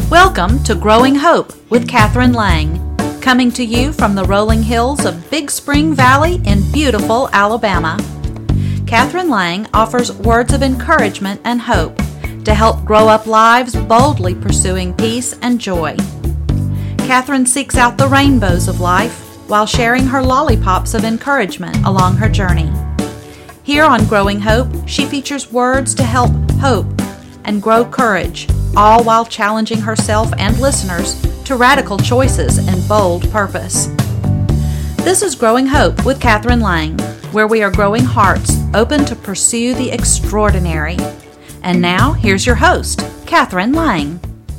Welcome to Growing Hope with Catherine Lang, coming to you from the rolling hills of Big Spring Valley in beautiful Alabama. Catherine Lang offers words of encouragement and hope to help grow up lives boldly pursuing peace and joy. Catherine seeks out the rainbows of life while sharing her lollipops of encouragement along her journey. Here on Growing Hope, she features words to help hope and grow courage, all while challenging herself and listeners to radical choices and bold purpose. This is Growing Hope with Catherine Lang, where we are growing hearts open to pursue the extraordinary. And now, here's your host, Catherine Lang.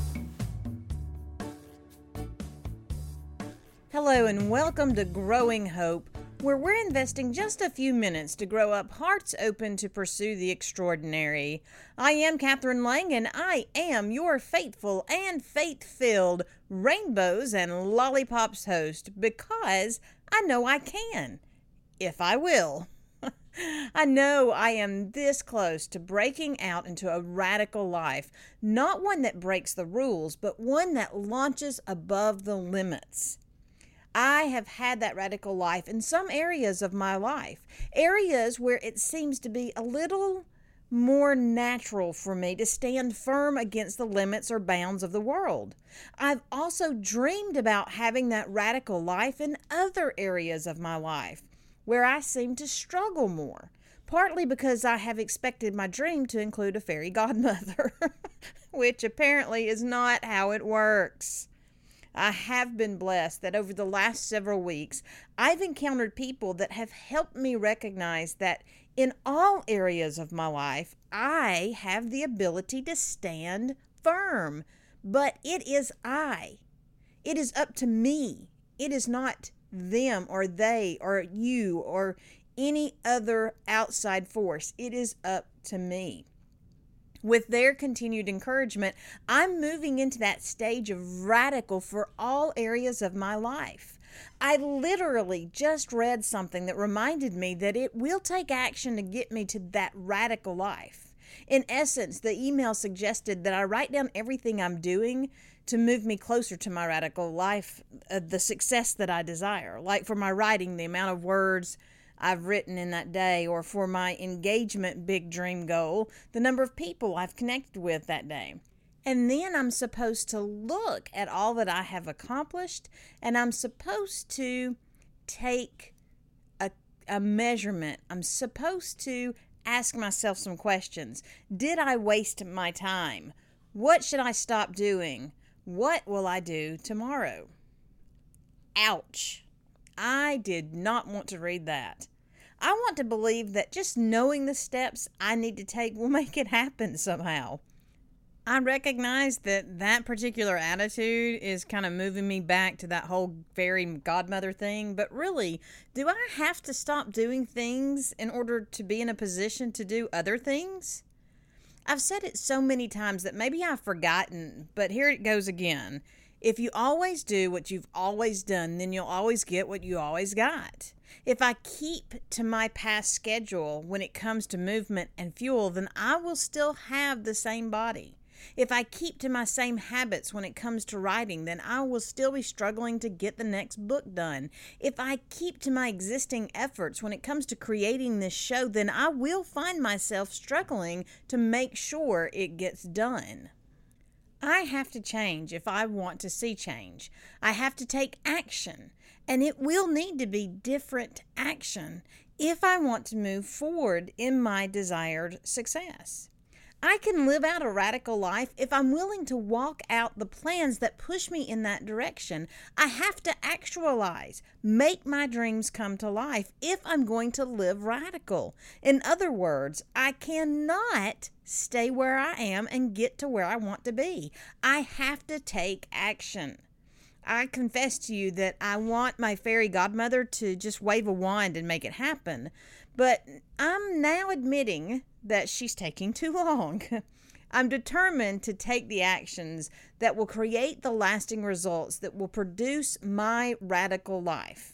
Hello and welcome to Growing Hope, where we're investing just a few minutes to grow up hearts open to pursue the extraordinary. I am Catherine Lang, and I am your faithful and faith-filled Rainbows and Lollipops host because I know I can, if I will. I know I am this close to breaking out into a radical life, not one that breaks the rules, but one that launches above the limits. I have had that radical life in some areas of my life, areas where it seems to be a little more natural for me to stand firm against the limits or bounds of the world. I've also dreamed about having that radical life in other areas of my life, where I seem to struggle more, partly because I have expected my dream to include a fairy godmother, which apparently is not how it works. I have been blessed that over the last several weeks, I've encountered people that have helped me recognize that in all areas of my life, I have the ability to stand firm. But it is I. It is up to me. It is not them or they or you or any other outside force. It is up to me. With their continued encouragement, I'm moving into that stage of radical for all areas of my life. I literally just read something that reminded me that it will take action to get me to that radical life. In essence, the email suggested that I write down everything I'm doing to move me closer to my radical life, the success that I desire. Like for my writing, the amount of words I've written in that day, or for my engagement big dream goal, the number of people I've connected with that day. And then I'm supposed to look at all that I have accomplished, and I'm supposed to take a measurement. I'm supposed to ask myself some questions. Did I waste my time? What should I stop doing? What will I do tomorrow? Ouch. I did not want to read that. I want to believe that just knowing the steps I need to take will make it happen somehow. I recognize that particular attitude is kind of moving me back to that whole fairy godmother thing, but really, do I have to stop doing things in order to be in a position to do other things? I've said it so many times that maybe I've forgotten, but here it goes again. If you always do what you've always done, then you'll always get what you always got. If I keep to my past schedule when it comes to movement and fuel, then I will still have the same body. If I keep to my same habits when it comes to writing, then I will still be struggling to get the next book done. If I keep to my existing efforts when it comes to creating this show, then I will find myself struggling to make sure it gets done. I have to change if I want to see change. I have to take action, and it will need to be different action if I want to move forward in my desired success. I can live out a radical life if I'm willing to walk out the plans that push me in that direction. I have to actualize, make my dreams come to life if I'm going to live radical. In other words, I cannot stay where I am and get to where I want to be. I have to take action. I confess to you that I want my fairy godmother to just wave a wand and make it happen, but I'm now admitting that she's taking too long. I'm determined to take the actions that will create the lasting results that will produce my radical life.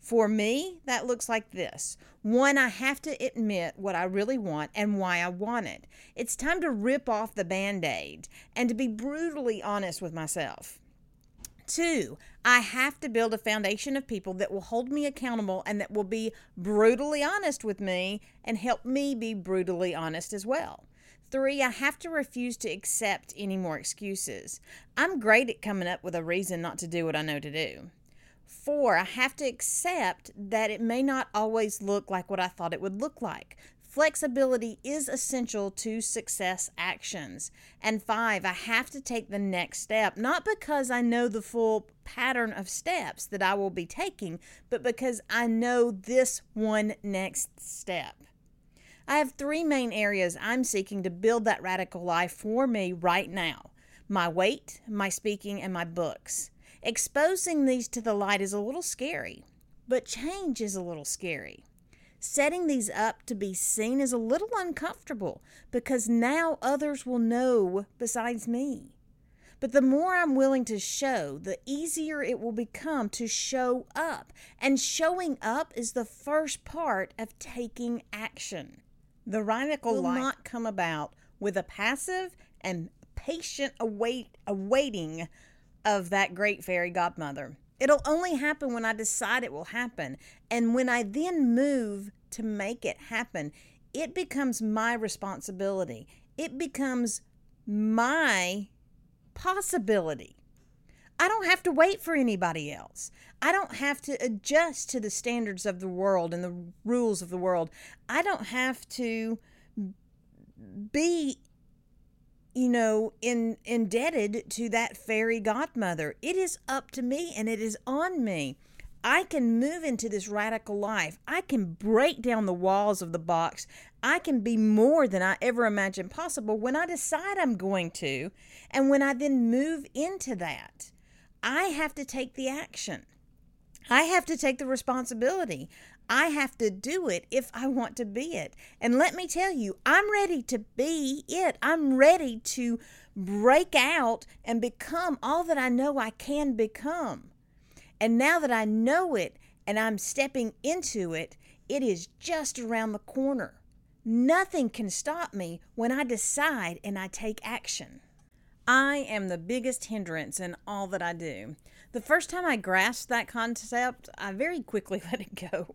For me, that looks like this. One, I have to admit what I really want and why I want it. It's time to rip off the Band-Aid and to be brutally honest with myself. Two, I have to build a foundation of people that will hold me accountable and that will be brutally honest with me and help me be brutally honest as well. Three, I have to refuse to accept any more excuses. I'm great at coming up with a reason not to do what I know to do. Four, I have to accept that it may not always look like what I thought it would look like. Flexibility is essential to success actions. And five, I have to take the next step, not because I know the full pattern of steps that I will be taking, but because I know this one next step. I have three main areas I'm seeking to build that radical life for me right now: my weight, my speaking, and my books. Exposing these to the light is a little scary, but change is a little scary. Setting these up to be seen is a little uncomfortable because now others will know besides me. But the more I'm willing to show, the easier it will become to show up. And showing up is the first part of taking action. The radical life will not come about with a passive and patient awaiting of that great fairy godmother. It'll only happen when I decide it will happen. And when I then move to make it happen, it becomes my responsibility. It becomes my possibility. I don't have to wait for anybody else. I don't have to adjust to the standards of the world and the rules of the world. I don't have to be indebted to that fairy godmother. It is up to me and it is on me. I can move into this radical life. I can break down the walls of the box. I can be more than I ever imagined possible when I decide I'm going to. And when I then move into that, I have to take the action. I have to take the responsibility. I have to do it if I want to be it. And let me tell you, I'm ready to be it. I'm ready to break out and become all that I know I can become. And now that I know it and I'm stepping into it, it is just around the corner. Nothing can stop me when I decide and I take action. I am the biggest hindrance in all that I do. The first time I grasped that concept, I very quickly let it go.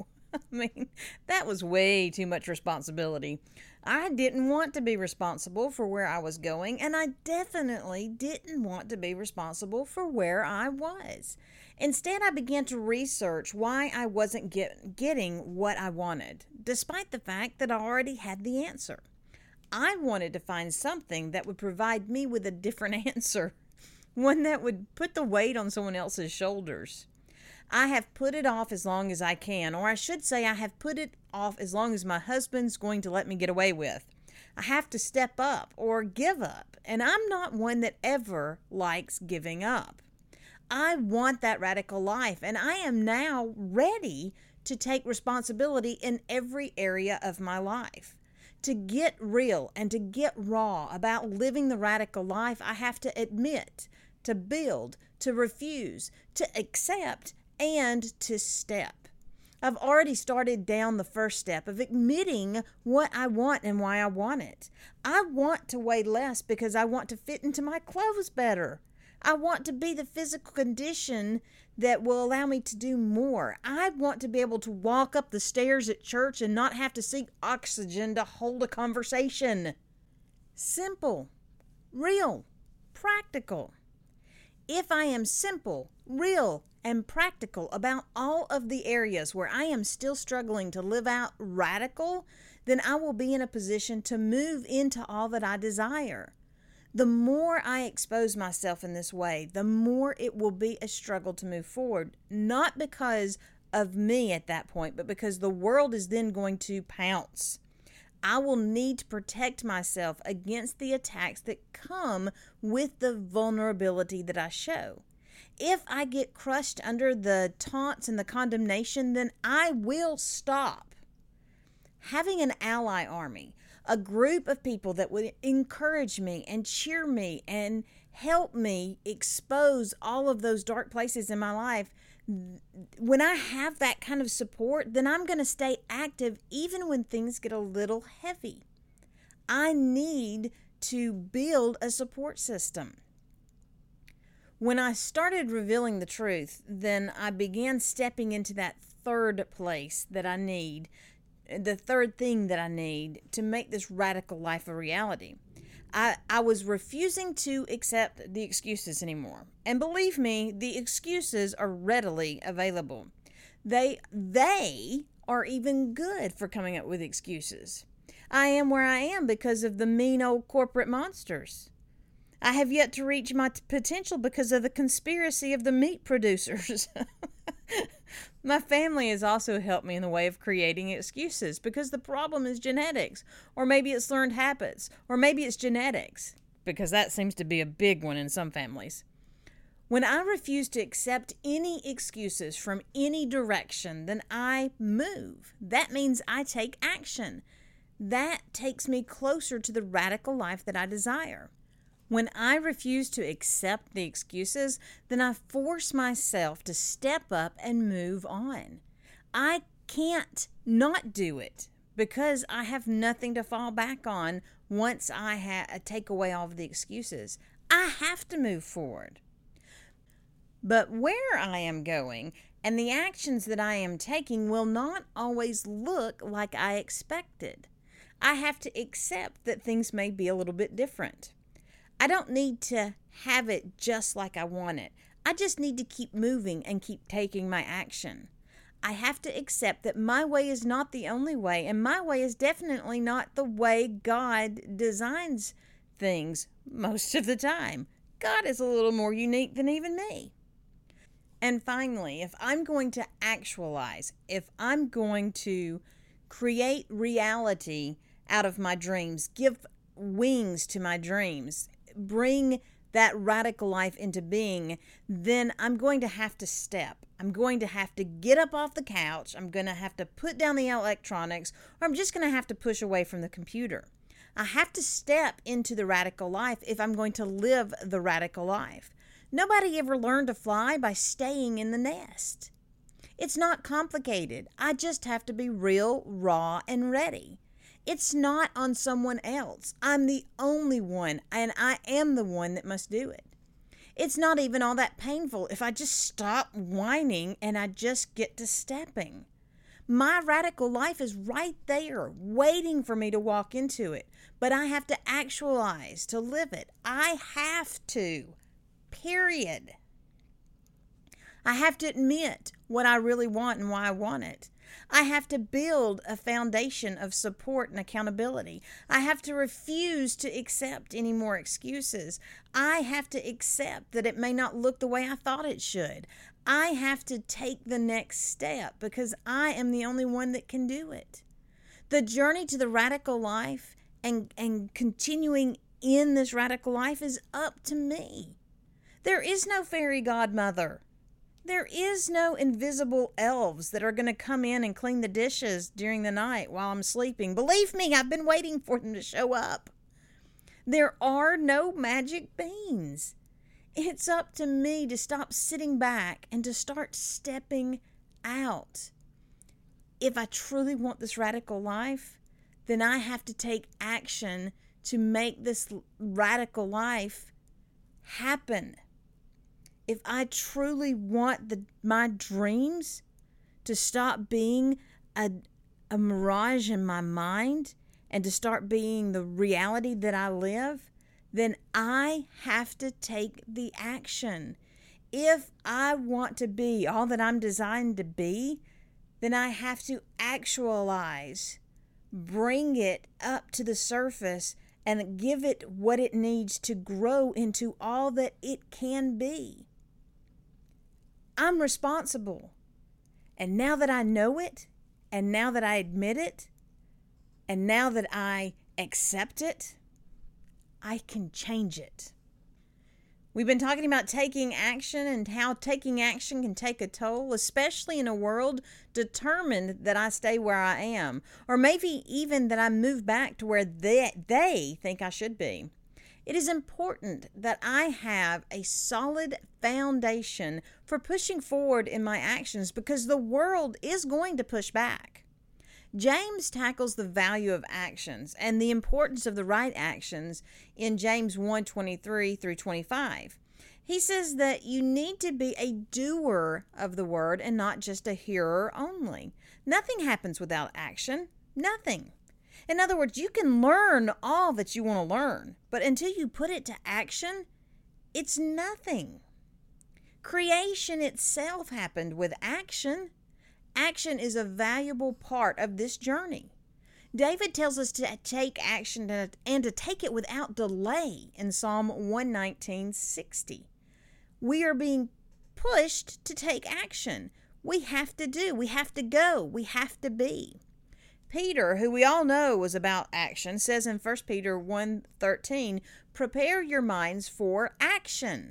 That was way too much responsibility. I didn't want to be responsible for where I was going, and I definitely didn't want to be responsible for where I was. Instead, I began to research why I wasn't getting what I wanted, despite the fact that I already had the answer. I wanted to find something that would provide me with a different answer, one that would put the weight on someone else's shoulders. I have put it off as long as I can, or I should say I have put it off as long as my husband's going to let me get away with. I have to step up or give up, and I'm not one that ever likes giving up. I want that radical life, and I am now ready to take responsibility in every area of my life. To get real and to get raw about living the radical life, I have to admit, to build, to refuse, to accept, and to step. I've already started down the first step of admitting what I want and why I want it. I want to weigh less because I want to fit into my clothes better. I want to be the physical condition that will allow me to do more. I want to be able to walk up the stairs at church and not have to seek oxygen to hold a conversation. Simple, real, practical. If I am simple, real, and practical about all of the areas where I am still struggling to live out radical, then I will be in a position to move into all that I desire. The more I expose myself in this way, the more it will be a struggle to move forward, not because of me at that point, but because the world is then going to pounce. I will need to protect myself against the attacks that come with the vulnerability that I show. If I get crushed under the taunts and the condemnation, then I will stop. Having an ally army, a group of people that would encourage me and cheer me and help me expose all of those dark places in my life, When I have that kind of support, then I'm going to stay active even when things get a little heavy. I need to build a support system. When I started revealing the truth, then I began stepping into that third place that I need, the third thing that I need to make this radical life a reality. I was refusing to accept the excuses anymore. And believe me, the excuses are readily available. They are even good for coming up with excuses. I am where I am because of the mean old corporate monsters. I have yet to reach my potential because of the conspiracy of the meat producers. My family has also helped me in the way of creating excuses because the problem is genetics, or maybe it's learned habits, or maybe it's genetics, because that seems to be a big one in some families. When I refuse to accept any excuses from any direction, then I move. That means I take action. That takes me closer to the radical life that I desire. When I refuse to accept the excuses, then I force myself to step up and move on. I can't not do it because I have nothing to fall back on once I take away all of the excuses. I have to move forward. But where I am going and the actions that I am taking will not always look like I expected. I have to accept that things may be a little bit different. I don't need to have it just like I want it. I just need to keep moving and keep taking my action. I have to accept that my way is not the only way, and my way is definitely not the way God designs things most of the time. God is a little more unique than even me. And finally, if I'm going to actualize, if I'm going to create reality out of my dreams, give wings to my dreams, bring that radical life into being, then I'm going to have to step. I'm going to have to get up off the couch. I'm going to have to put down the electronics, or I'm just going to have to push away from the computer. I have to step into the radical life if I'm going to live the radical life. Nobody ever learned to fly by staying in the nest. It's not complicated. I just have to be real, raw, and ready. It's not on someone else. I'm the only one, and I am the one that must do it. It's not even all that painful if I just stop whining and I just get to stepping. My radical life is right there, waiting for me to walk into it, but I have to actualize to live it. I have to, period. I have to admit what I really want and why I want it. I have to build a foundation of support and accountability. I have to refuse to accept any more excuses. I have to accept that it may not look the way I thought it should. I have to take the next step because I am the only one that can do it. The journey to the radical life and continuing in this radical life is up to me. There is no fairy godmother. There is no invisible elves that are going to come in and clean the dishes during the night while I'm sleeping. Believe me, I've been waiting for them to show up. There are no magic beans. It's up to me to stop sitting back and to start stepping out. If I truly want this radical life, then I have to take action to make this radical life happen. If I truly want my dreams to stop being a mirage in my mind and to start being the reality that I live, then I have to take the action. If I want to be all that I'm designed to be, then I have to actualize, bring it up to the surface, and give it what it needs to grow into all that it can be. I'm responsible. And now that I know it, and now that I admit it, and now that I accept it, I can change it. We've been talking about taking action and how taking action can take a toll, especially in a world determined that I stay where I am, or maybe even that I move back to where they think I should be. It is important that I have a solid foundation for pushing forward in my actions because the world is going to push back. James tackles the value of actions and the importance of the right actions in James 1:23 through 25. He says that you need to be a doer of the word and not just a hearer only. Nothing happens without action. Nothing. In other words, you can learn all that you want to learn, but until you put it to action, it's nothing. Creation itself happened with action. Action is a valuable part of this journey. David tells us to take action and to take it without delay in Psalm 119:60. We are being pushed to take action. We have to do, we have to go, we have to be. Peter, who we all know was about action, says in 1 Peter 1:13, prepare your minds for action.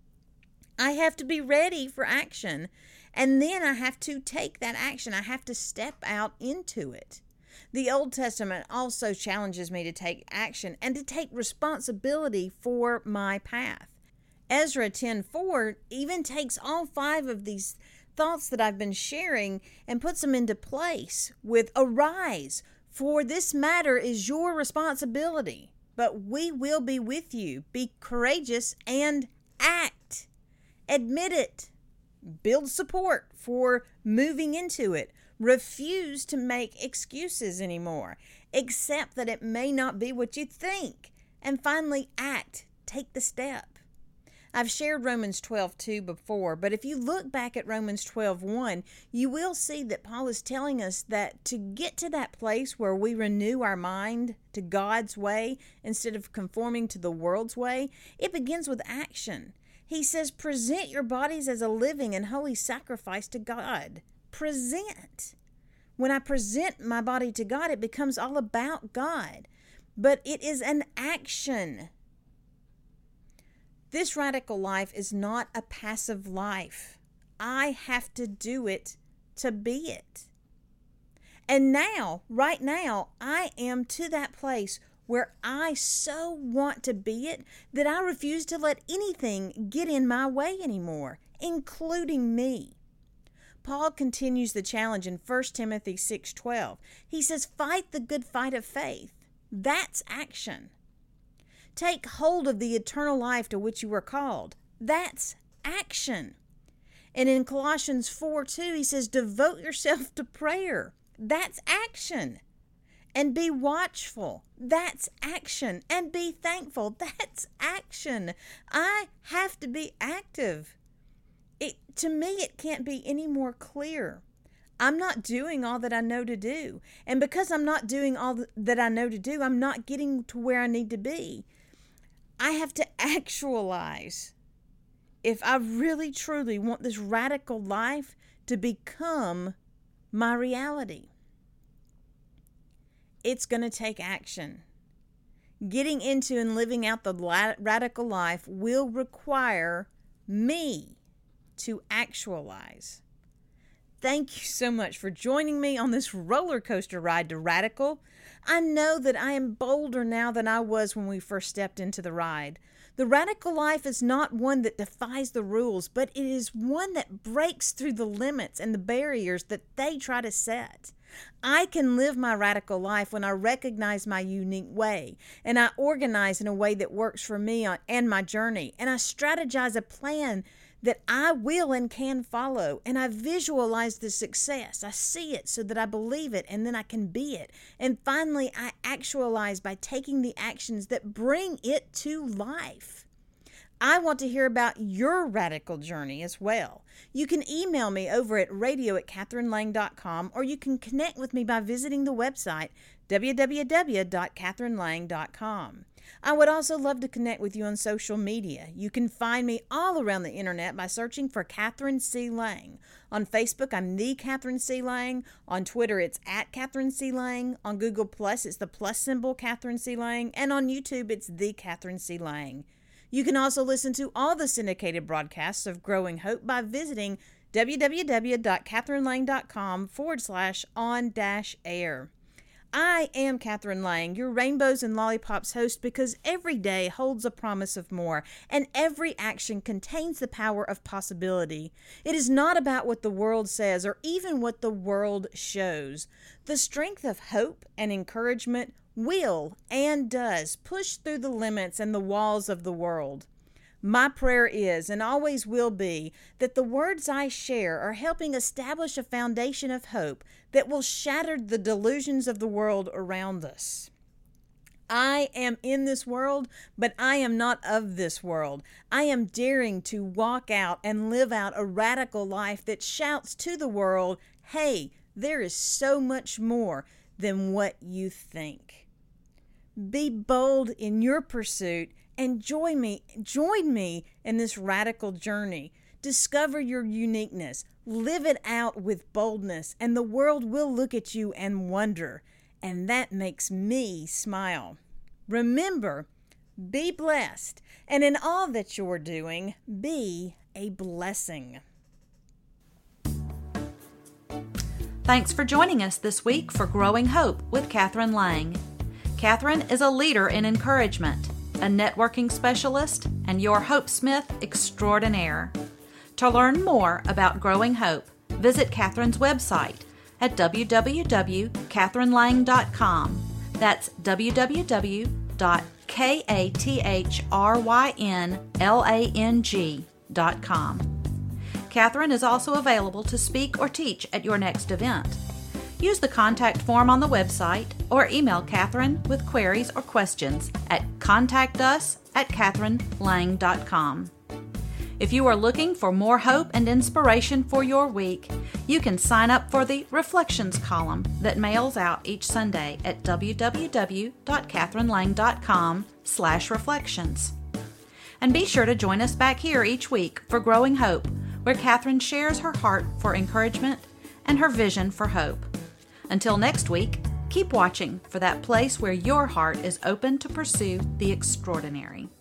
I have to be ready for action, and then I have to take that action. I have to step out into it. The Old Testament also challenges me to take action and to take responsibility for my path. Ezra 10:4 even takes all 5 of these thoughts that I've been sharing and puts them into place with arise, for this matter is your responsibility, but we will be with you. Be courageous and act. Admit it. Build support for moving into it. Refuse to make excuses anymore. Accept that it may not be what you think. And finally, act. Take the step. I've shared Romans 12:2 before, but if you look back at Romans 12:1, you will see that Paul is telling us that to get to that place where we renew our mind to God's way instead of conforming to the world's way, it begins with action. He says, present your bodies as a living and holy sacrifice to God. Present. When I present my body to God, it becomes all about God, but it is an action. This radical life is not a passive life. I have to do it to be it. And now, right now, I am to that place where I so want to be it that I refuse to let anything get in my way anymore, including me. Paul continues the challenge in 1 Timothy 6:12. He says, fight the good fight of faith. That's action. Take hold of the eternal life to which you were called. That's action. And in Colossians 4:2, he says, devote yourself to prayer. That's action. And be watchful. That's action. And be thankful. That's action. I have to be active. To me, it can't be any more clear. I'm not doing all that I know to do. And because I'm not doing all that I know to do, I'm not getting to where I need to be. I have to actualize. If I really, truly want this radical life to become my reality, it's going to take action. Getting into and living out the radical life will require me to actualize. Thank you so much for joining me on this roller coaster ride to radical. I know that I am bolder now than I was when we first stepped into the ride. The radical life is not one that defies the rules, but it is one that breaks through the limits and the barriers that they try to set. I can live my radical life when I recognize my unique way, and I organize in a way that works for me and my journey, and I strategize a plan that I will and can follow, and I visualize the success. I see it so that I believe it, and then I can be it. And finally, I actualize by taking the actions that bring it to life. I want to hear about your radical journey as well. You can email me over at radio@catherinelang.com, or you can connect with me by visiting the website www.catherinelang.com. I would also love to connect with you on social media. You can find me all around the internet by searching for Catherine C. Lang. On Facebook, I'm the Catherine C. Lang. On Twitter, it's @Catherine C. Lang. On Google Plus, it's the plus symbol Catherine C. Lang. And on YouTube, it's the Catherine C. Lang. You can also listen to all the syndicated broadcasts of Growing Hope by visiting www.catherinelang.com/on-air. I am Catherine Lang, your Rainbows and Lollipops host, because every day holds a promise of more, and every action contains the power of possibility. It is not about what the world says or even what the world shows. The strength of hope and encouragement will and does push through the limits and the walls of the world. My prayer is, and always will be, that the words I share are helping establish a foundation of hope that will shatter the delusions of the world around us. I am in this world, but I am not of this world. I am daring to walk out and live out a radical life that shouts to the world, hey, there is so much more than what you think. Be bold in your pursuit and join me in this radical journey. Discover your uniqueness, live it out with boldness, and the world will look at you and wonder, and that makes me smile. Remember, be blessed, and in all that you're doing, be a blessing. Thanks for joining us this week for Growing Hope with Catherine Lang. Catherine is a leader in encouragement, a networking specialist, and your Hope Smith extraordinaire. To learn more about Growing Hope, visit Catherine's website at www.catherinelang.com. That's www.kathrynlang.com. Catherine is also available to speak or teach at your next event. Use the contact form on the website or email Catherine with queries or questions at contactus@catherinelang.com. If you are looking for more hope and inspiration for your week, you can sign up for the Reflections column that mails out each Sunday at www.catherinelang.com/reflections. And be sure to join us back here each week for Growing Hope, where Catherine shares her heart for encouragement and her vision for hope. Until next week, keep watching for that place where your heart is open to pursue the extraordinary.